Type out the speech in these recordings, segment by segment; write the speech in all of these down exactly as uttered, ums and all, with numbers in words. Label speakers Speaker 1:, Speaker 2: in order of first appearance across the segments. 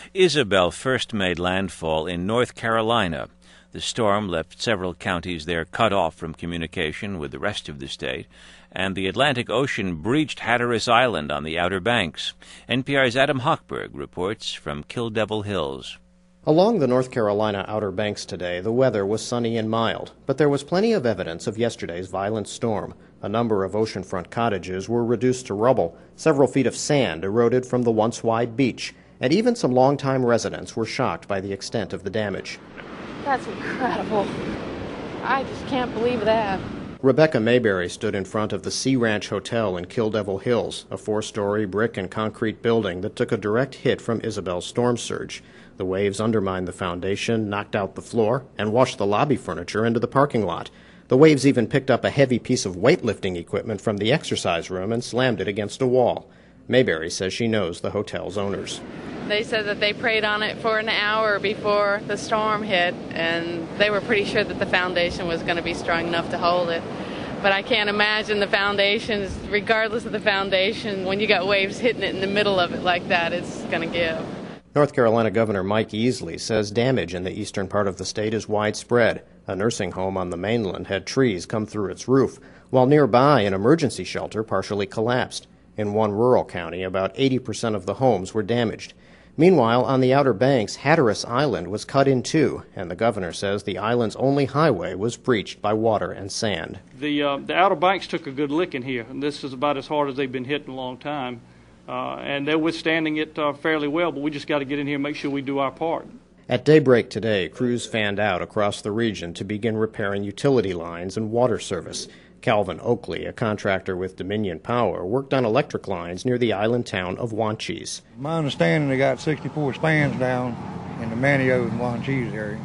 Speaker 1: Isabel first made landfall in North Carolina. The storm left several counties there cut off from communication with the rest of the state, and the Atlantic Ocean breached Hatteras Island on the Outer Banks. N P R's Adam Hochberg reports from Kill Devil Hills.
Speaker 2: Along the North Carolina Outer Banks today, the weather was sunny and mild, but there was plenty of evidence of yesterday's violent storm. A number of oceanfront cottages were reduced to rubble, several feet of sand eroded from the once wide beach, and even some longtime residents were shocked by the extent of the damage.
Speaker 3: That's incredible. I just can't believe that.
Speaker 2: Rebecca Mayberry stood in front of the Sea Ranch Hotel in Kill Devil Hills, a four-story brick and concrete building that took a direct hit from Isabel's storm surge. The waves undermined the foundation, knocked out the floor, and washed the lobby furniture into the parking lot. The waves even picked up a heavy piece of weightlifting equipment from the exercise room and slammed it against a wall. Mayberry says she knows the hotel's owners.
Speaker 3: They said that they prayed on it for an hour before the storm hit, and they were pretty sure that the foundation was going to be strong enough to hold it. But I can't imagine the foundations, regardless of the foundation, when you got waves hitting it in the middle of it like that, it's going to give.
Speaker 2: North Carolina Governor Mike Easley says damage in the eastern part of the state is widespread. A nursing home on the mainland had trees come through its roof, while nearby an emergency shelter partially collapsed. In one rural county, about eighty percent of the homes were damaged. Meanwhile, on the Outer Banks, Hatteras Island was cut in two, and the governor says the island's only highway was breached by water and sand.
Speaker 4: The, uh, the Outer Banks took a good licking here, and this is about as hard as they've been hit in a long time. Uh, and they're withstanding it uh, fairly well, but we just got to get in here and make sure we do our part.
Speaker 2: At daybreak today, crews fanned out across the region to begin repairing utility lines and water service. Calvin Oakley, a contractor with Dominion Power, worked on electric lines near the island town of Wanchese.
Speaker 5: My understanding, they got sixty-four spans down in the Manio and Wanchese area.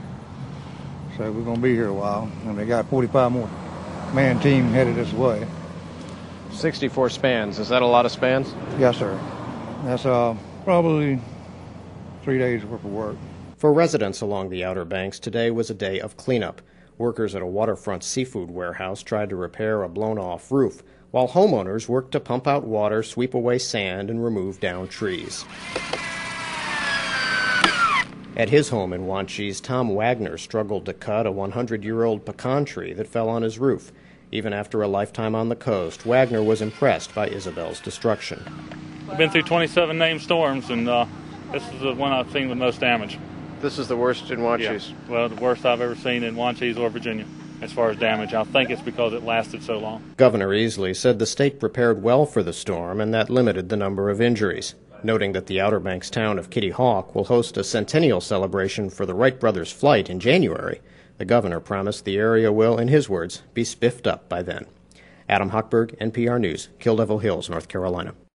Speaker 5: So we're going to be here a while, and they got forty-five more man team headed this way.
Speaker 2: sixty-four spans. Is that a lot of spans?
Speaker 5: Yes, sir. That's uh, probably three days worth of work.
Speaker 2: For residents along the Outer Banks, today was a day of cleanup. Workers at a waterfront seafood warehouse tried to repair a blown-off roof, while homeowners worked to pump out water, sweep away sand, and remove downed trees. At his home in Wanchese, Tom Wagner struggled to cut a one hundred year old pecan tree that fell on his roof. Even after a lifetime on the coast, Wagner was impressed by Isabel's destruction.
Speaker 6: I've been through twenty-seven named storms, and uh, this is the one I've seen the most damage.
Speaker 2: This is the worst in Wanchese?
Speaker 6: Yeah. Well, the worst I've ever seen in Wanchese or Virginia as far as damage. I think it's because it lasted so long.
Speaker 2: Governor Easley said the state prepared well for the storm, and that limited the number of injuries, noting that the Outer Banks town of Kitty Hawk will host a centennial celebration for the Wright brothers' flight in January. The governor promised the area will, in his words, be spiffed up by then. Adam Hochberg, N P R News, Kill Devil Hills, North Carolina.